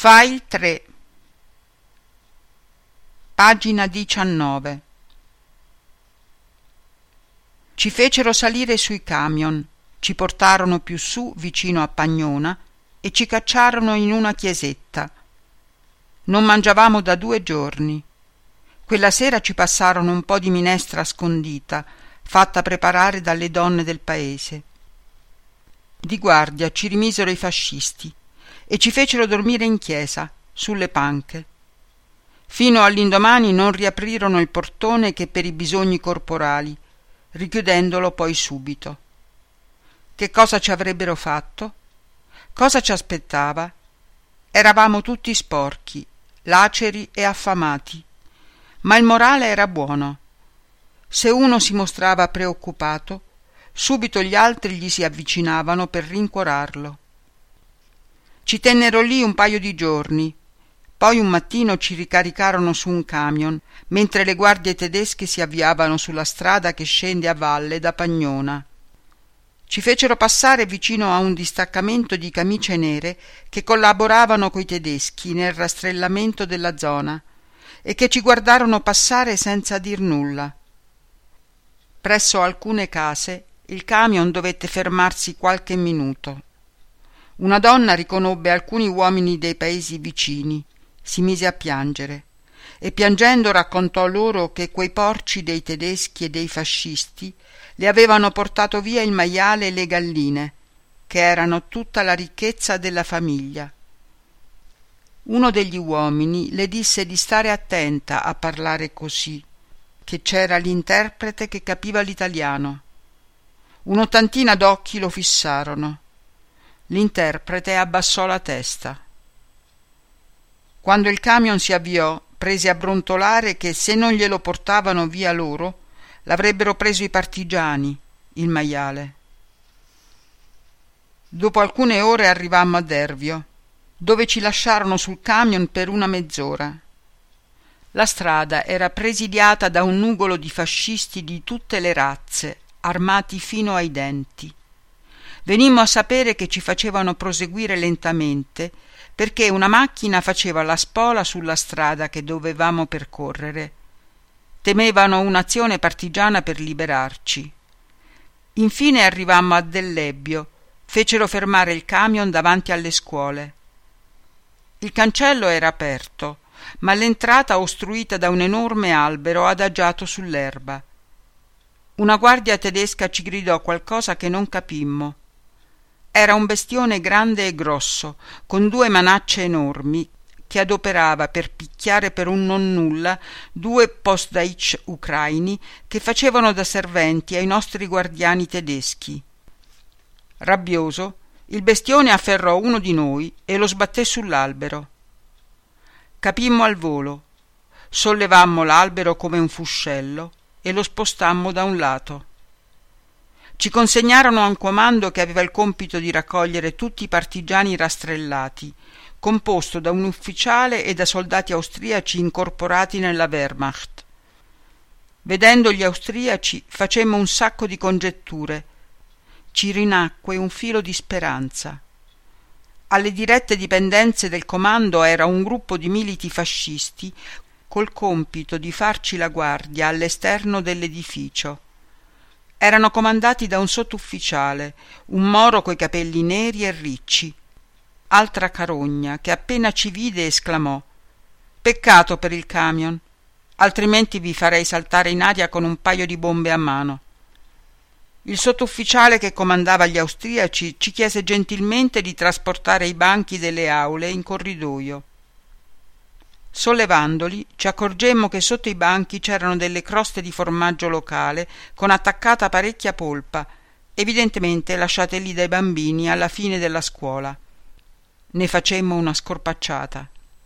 File 3, pagina 19. Ci fecero salire sui camion, ci portarono più su vicino a Pagnona e ci cacciarono in una chiesetta. Non mangiavamo da 2 giorni. Quella sera ci passarono un po' di minestra scondita, fatta preparare dalle donne del paese. Di guardia ci rimisero i fascisti e ci fecero dormire in chiesa, sulle panche. Fino all'indomani non riaprirono il portone che per i bisogni corporali, richiudendolo poi subito. Che cosa ci avrebbero fatto? Cosa ci aspettava? Eravamo tutti sporchi, laceri e affamati, ma il morale era buono. Se uno si mostrava preoccupato, subito gli altri gli si avvicinavano per rincuorarlo. Ci tennero lì un paio di giorni, poi un mattino ci ricaricarono su un camion, mentre le guardie tedesche si avviavano sulla strada che scende a valle da Pagnona. Ci fecero passare vicino a un distaccamento di camicie nere che collaboravano coi tedeschi nel rastrellamento della zona e che ci guardarono passare senza dir nulla. Presso alcune case il camion dovette fermarsi qualche minuto. Una donna riconobbe alcuni uomini dei paesi vicini, si mise a piangere e piangendo raccontò loro che quei porci dei tedeschi e dei fascisti le avevano portato via il maiale e le galline, che erano tutta la ricchezza della famiglia. Uno degli uomini le disse di stare attenta a parlare così, che c'era l'interprete che capiva l'italiano. Un'ottantina d'occhi lo fissarono. L'interprete abbassò la testa. Quando il camion si avviò, prese a brontolare che se non glielo portavano via loro, l'avrebbero preso i partigiani, il maiale. Dopo alcune ore arrivammo a Dervio, dove ci lasciarono sul camion per una mezz'ora. La strada era presidiata da un nugolo di fascisti di tutte le razze, armati fino ai denti. Venimmo a sapere che ci facevano proseguire lentamente perché una macchina faceva la spola sulla strada che dovevamo percorrere. Temevano un'azione partigiana per liberarci. Infine arrivammo a Dellebbio, fecero fermare il camion davanti alle scuole. Il cancello era aperto, ma l'entrata ostruita da un enorme albero adagiato sull'erba. Una guardia tedesca ci gridò qualcosa che non capimmo. Era un bestione grande e grosso, con 2 manacce enormi, che adoperava per picchiare per un nonnulla 2 postdeutsche ucraini che facevano da serventi ai nostri guardiani tedeschi. Rabbioso, il bestione afferrò uno di noi e lo sbatté sull'albero. Capimmo al volo, sollevammo l'albero come un fuscello e lo spostammo da un lato. Ci consegnarono a un comando che aveva il compito di raccogliere tutti i partigiani rastrellati, composto da un ufficiale e da soldati austriaci incorporati nella Wehrmacht. Vedendo gli austriaci facemmo un sacco di congetture. Ci rinacque un filo di speranza. Alle dirette dipendenze del comando era un gruppo di militi fascisti col compito di farci la guardia all'esterno dell'edificio. Erano comandati da un sottufficiale, un moro coi capelli neri e ricci. Altra carogna che appena ci vide esclamò: «Peccato per il camion, altrimenti vi farei saltare in aria con un paio di bombe a mano». Il sottufficiale che comandava gli austriaci ci chiese gentilmente di trasportare i banchi delle aule in corridoio. Sollevandoli ci accorgemmo che sotto i banchi c'erano delle croste di formaggio locale con attaccata parecchia polpa, evidentemente lasciate lì dai bambini alla fine della scuola. Ne facemmo una scorpacciata.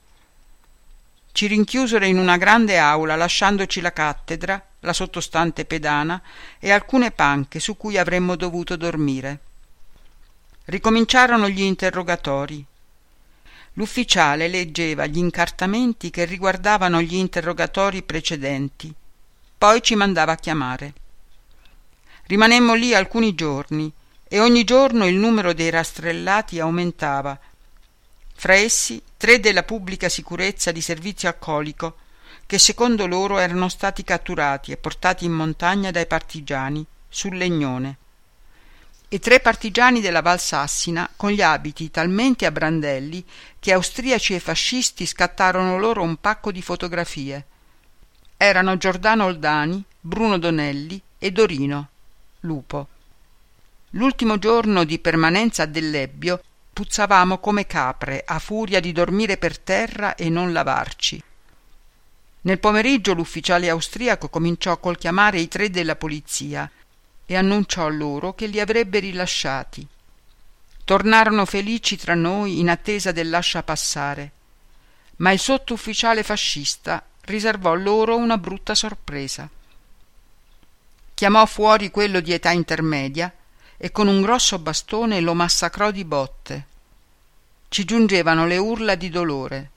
Ci rinchiusero in una grande aula lasciandoci la cattedra, la sottostante pedana e alcune panche su cui avremmo dovuto dormire. Ricominciarono gli interrogatori. L'ufficiale leggeva gli incartamenti che riguardavano gli interrogatori precedenti, poi ci mandava a chiamare. Rimanemmo lì alcuni giorni e ogni giorno il numero dei rastrellati aumentava. fra essi 3 della pubblica sicurezza di servizio alcolico, che secondo loro erano stati catturati e portati in montagna dai partigiani sul Legnone, e 3 partigiani della Valsassina con gli abiti talmente a brandelli che austriaci e fascisti scattarono loro un pacco di fotografie. Erano Giordano Oldani, Bruno Donelli e Dorino Lupo. L'ultimo giorno di permanenza a Dellebbio puzzavamo come capre a furia di dormire per terra e non lavarci. Nel pomeriggio l'ufficiale austriaco cominciò col chiamare i 3 della polizia e annunciò loro che li avrebbe rilasciati. Tornarono felici tra noi in attesa del lasciapassare, ma il sottufficiale fascista riservò loro una brutta sorpresa. Chiamò fuori quello di età intermedia e con un grosso bastone lo massacrò di botte. Ci giungevano le urla di dolore.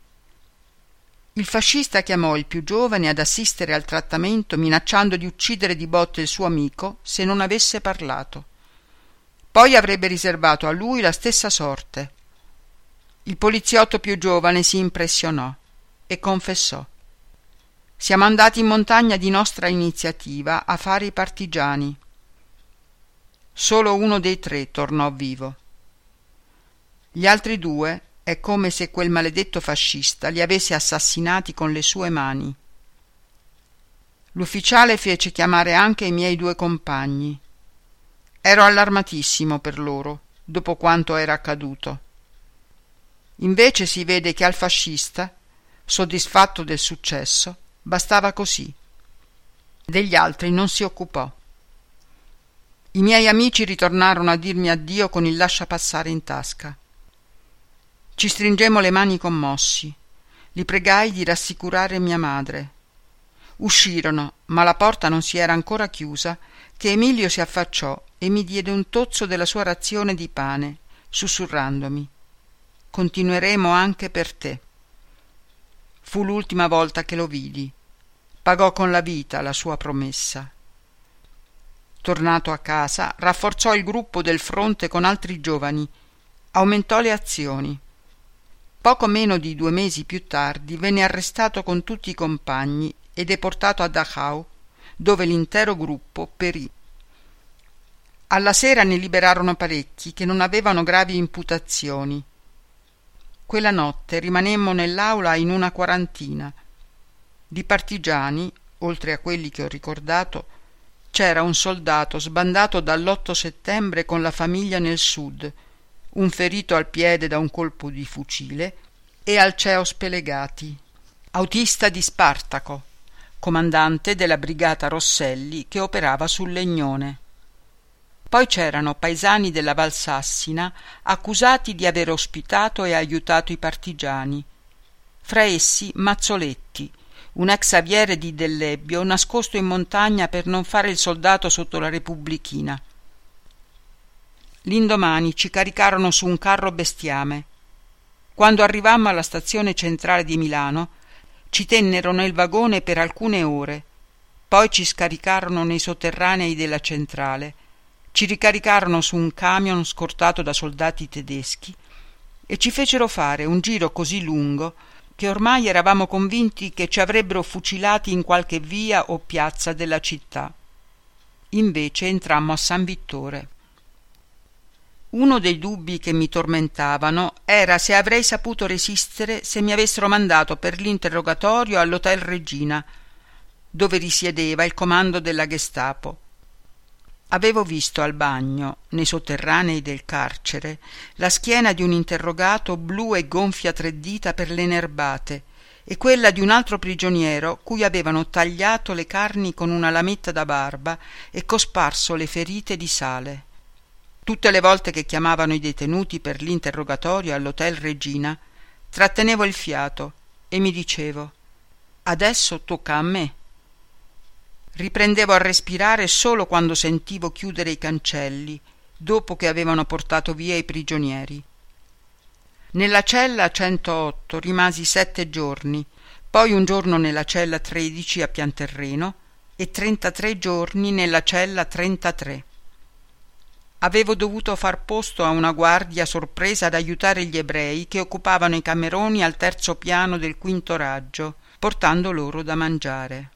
Il fascista chiamò il più giovane ad assistere al trattamento, minacciando di uccidere di botte il suo amico se non avesse parlato. Poi avrebbe riservato a lui la stessa sorte. Il poliziotto più giovane si impressionò e confessò: «Siamo andati in montagna di nostra iniziativa a fare i partigiani». Solo uno dei 3 tornò vivo. Gli altri 2 è come se quel maledetto fascista li avesse assassinati con le sue mani. L'ufficiale fece chiamare anche i miei 2 compagni. Ero allarmatissimo per loro, dopo quanto era accaduto. Invece si vede che al fascista, soddisfatto del successo, bastava così. Degli altri non si occupò. I miei amici ritornarono a dirmi addio con il lasciapassare in tasca. Ci stringemmo le mani commossi. Li pregai di rassicurare mia madre. Uscirono, ma la porta non si era ancora chiusa, che Emilio si affacciò e mi diede un tozzo della sua razione di pane, sussurrandomi: «Continueremo anche per te». Fu l'ultima volta che lo vidi. Pagò con la vita la sua promessa. Tornato a casa, rafforzò il gruppo del fronte con altri giovani, aumentò le azioni. Poco meno di 2 mesi più tardi venne arrestato con tutti i compagni e deportato a Dachau, dove l'intero gruppo perì. Alla sera ne liberarono parecchi che non avevano gravi imputazioni. Quella notte rimanemmo nell'aula in una quarantina. Di partigiani, oltre a quelli che ho ricordato, c'era un soldato sbandato dall'8 settembre con la famiglia nel sud, un ferito al piede da un colpo di fucile e Alceo Spelegati, autista di Spartaco, comandante della brigata Rosselli che operava sul Legnone. Poi c'erano paesani della Valsassina accusati di aver ospitato e aiutato i partigiani. Fra essi Mazzoletti, un ex aviere di Dellebbio nascosto in montagna per non fare il soldato sotto la Repubblichina. L'indomani ci caricarono su un carro bestiame. Quando arrivammo alla stazione centrale di Milano, ci tennero nel vagone per alcune ore, poi ci scaricarono nei sotterranei della centrale, ci ricaricarono su un camion scortato da soldati tedeschi e ci fecero fare un giro così lungo che ormai eravamo convinti che ci avrebbero fucilati in qualche via o piazza della città. Invece entrammo a San Vittore. Uno dei dubbi che mi tormentavano era se avrei saputo resistere se mi avessero mandato per l'interrogatorio all'Hotel Regina, dove risiedeva il comando della Gestapo. Avevo visto al bagno, nei sotterranei del carcere, la schiena di un interrogato blu e gonfia 3 dita per le nerbate e quella di un altro prigioniero cui avevano tagliato le carni con una lametta da barba e cosparso le ferite di sale. Tutte le volte che chiamavano i detenuti per l'interrogatorio all'Hotel Regina, trattenevo il fiato e mi dicevo: «Adesso tocca a me». Riprendevo a respirare solo quando sentivo chiudere i cancelli, dopo che avevano portato via i prigionieri. Nella cella 108 rimasi 7 giorni, poi un giorno nella cella 13 a Pianterreno e 33 giorni nella cella 33. Avevo dovuto far posto a una guardia sorpresa ad aiutare gli ebrei che occupavano i cameroni al terzo piano del quinto raggio, portando loro da mangiare.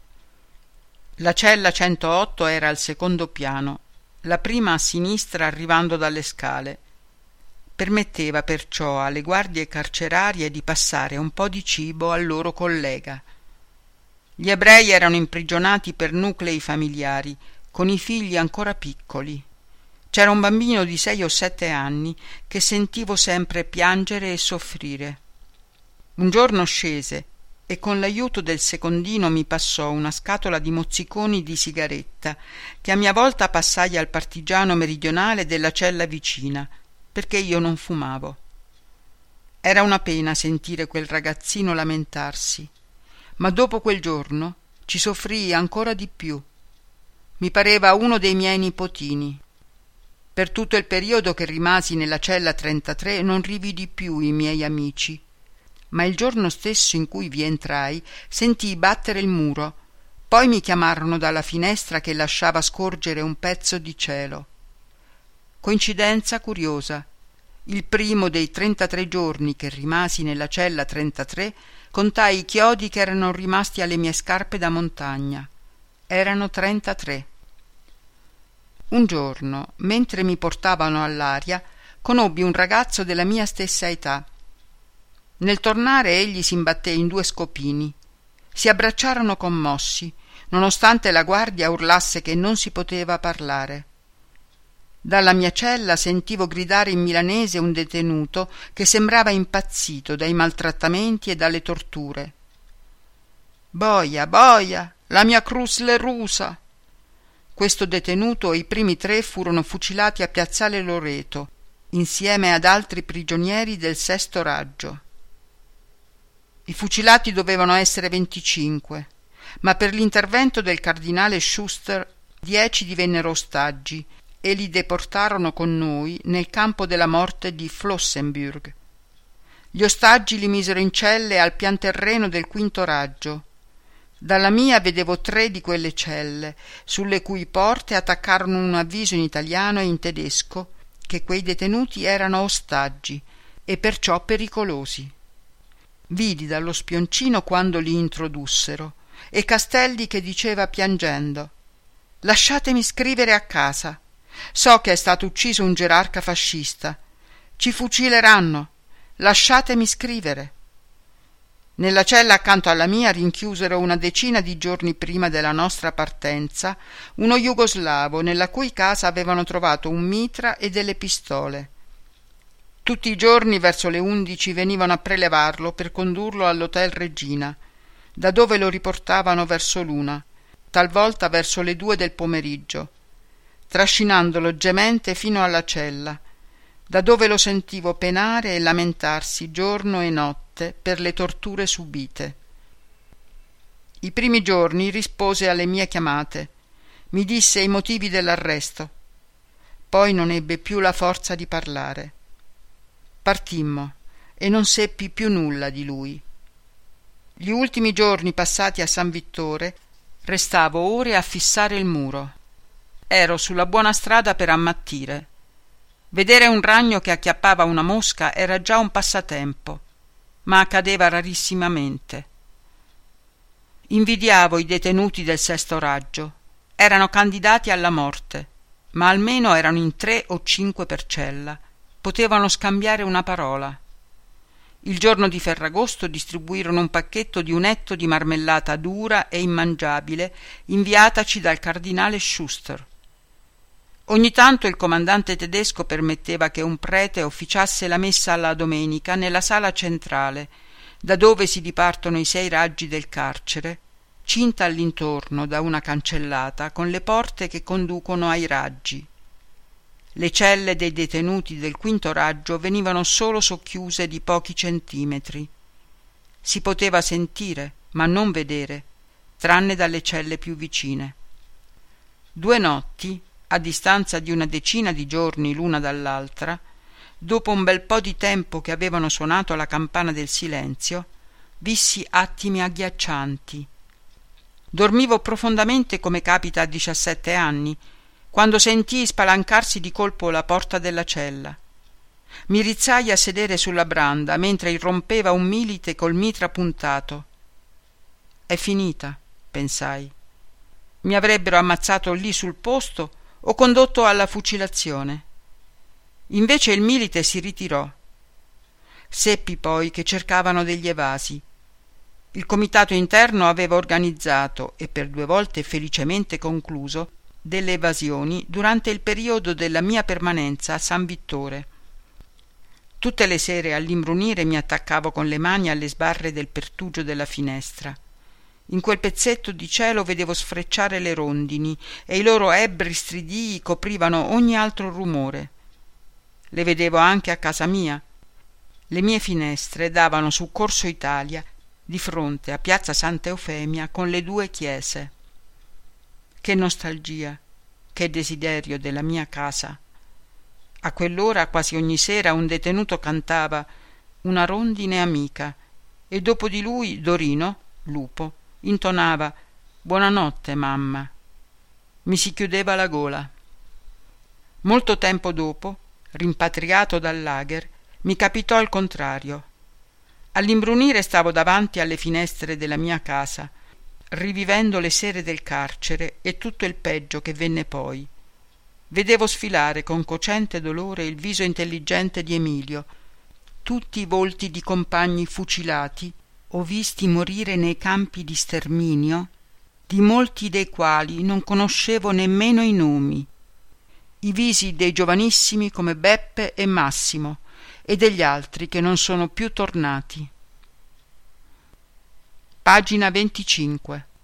La cella 108 era al secondo piano, la prima a sinistra arrivando dalle scale. Permetteva perciò alle guardie carcerarie di passare un po' di cibo al loro collega. Gli ebrei erano imprigionati per nuclei familiari, con i figli ancora piccoli. C'era un bambino di 6 o 7 anni che sentivo sempre piangere e soffrire. Un giorno scese e con l'aiuto del secondino mi passò una scatola di mozziconi di sigaretta che a mia volta passai al partigiano meridionale della cella vicina, perché io non fumavo. Era una pena sentire quel ragazzino lamentarsi, ma dopo quel giorno ci soffrii ancora di più. Mi pareva uno dei miei nipotini. Per tutto il periodo che rimasi nella cella 33 non rividi più i miei amici, ma il giorno stesso in cui vi entrai sentii battere il muro, poi mi chiamarono dalla finestra che lasciava scorgere un pezzo di cielo. Coincidenza curiosa. Il primo dei 33 giorni che rimasi nella cella 33 contai i chiodi che erano rimasti alle mie scarpe da montagna. Erano 33. Un giorno, mentre mi portavano all'aria, conobbi un ragazzo della mia stessa età. Nel tornare egli s'imbatté in 2 scopini. Si abbracciarono commossi, nonostante la guardia urlasse che non si poteva parlare. Dalla mia cella sentivo gridare in milanese un detenuto che sembrava impazzito dai maltrattamenti e dalle torture. «Boia, boia, la mia cruz le rusa!» Questo detenuto e i primi 3 furono fucilati a Piazzale Loreto, insieme ad altri prigionieri del sesto raggio. I fucilati dovevano essere 25, ma per l'intervento del cardinale Schuster 10 divennero ostaggi e li deportarono con noi nel campo della morte di Flossenbürg. Gli ostaggi li misero in celle al pian terreno del quinto raggio. Dalla mia vedevo 3 di quelle celle, sulle cui porte attaccarono un avviso in italiano e in tedesco che quei detenuti erano ostaggi e perciò pericolosi. Vidi dallo spioncino quando li introdussero e Castelli che diceva piangendo: «Lasciatemi scrivere a casa. So che è stato ucciso un gerarca fascista. Ci fucileranno. Lasciatemi scrivere». Nella cella accanto alla mia rinchiusero una decina di giorni prima della nostra partenza uno jugoslavo nella cui casa avevano trovato un mitra e delle pistole. Tutti i giorni verso le 11 venivano a prelevarlo per condurlo all'Hotel Regina, da dove lo riportavano verso l'1, talvolta verso le 2 del pomeriggio, trascinandolo gemente fino alla cella, da dove lo sentivo penare e lamentarsi giorno e notte per le torture subite. I primi giorni rispose alle mie chiamate, mi disse i motivi dell'arresto. Poi non ebbe più la forza di parlare. Partimmo e non seppi più nulla di lui. Gli ultimi giorni passati a San Vittore restavo ore a fissare il muro. Ero sulla buona strada per ammattire. Vedere un ragno che acchiappava una mosca era già un passatempo, ma accadeva rarissimamente. Invidiavo i detenuti del sesto raggio. Erano candidati alla morte, ma almeno erano in 3 o 5 per cella. Potevano scambiare una parola. Il giorno di Ferragosto distribuirono un pacchetto di un etto di marmellata dura e immangiabile inviataci dal cardinale Schuster. Ogni tanto il comandante tedesco permetteva che un prete officiasse la messa alla domenica nella sala centrale, da dove si dipartono i 6 raggi del carcere, cinta all'intorno da una cancellata con le porte che conducono ai raggi. Le celle dei detenuti del quinto raggio venivano solo socchiuse di pochi centimetri. Si poteva sentire, ma non vedere, tranne dalle celle più vicine. 2 notti, a distanza di una decina di giorni l'una dall'altra, dopo un bel po' di tempo che avevano suonato la campana del silenzio, vissi attimi agghiaccianti. Dormivo profondamente come capita a 17 anni, quando sentii spalancarsi di colpo la porta della cella. Mi rizzai a sedere sulla branda mentre irrompeva un milite col mitra puntato. È finita, pensai. Mi avrebbero ammazzato lì sul posto o condotto alla fucilazione. Invece il milite si ritirò. Seppi poi che cercavano degli evasi. Il comitato interno aveva organizzato, e per 2 volte felicemente concluso, delle evasioni durante il periodo della mia permanenza a San Vittore. Tutte le sere all'imbrunire mi attaccavo con le mani alle sbarre del pertugio della finestra. In quel pezzetto di cielo vedevo sfrecciare le rondini e i loro ebbri stridii coprivano ogni altro rumore. Le vedevo anche a casa mia. Le mie finestre davano su Corso Italia, di fronte a piazza Santa Eufemia con le 2 chiese. Che nostalgia, che desiderio della mia casa. A quell'ora quasi ogni sera un detenuto cantava una rondine amica e dopo di lui Dorino, lupo, intonava «Buonanotte, mamma». Mi si chiudeva la gola. Molto tempo dopo, rimpatriato dal lager, mi capitò il contrario. All'imbrunire stavo davanti alle finestre della mia casa, rivivendo le sere del carcere e tutto il peggio che venne poi. Vedevo sfilare con cocente dolore il viso intelligente di Emilio, tutti i volti di compagni fucilati o visti morire nei campi di sterminio, di molti dei quali non conoscevo nemmeno i nomi, i visi dei giovanissimi come Beppe e Massimo e degli altri che non sono più tornati. Pagina 25.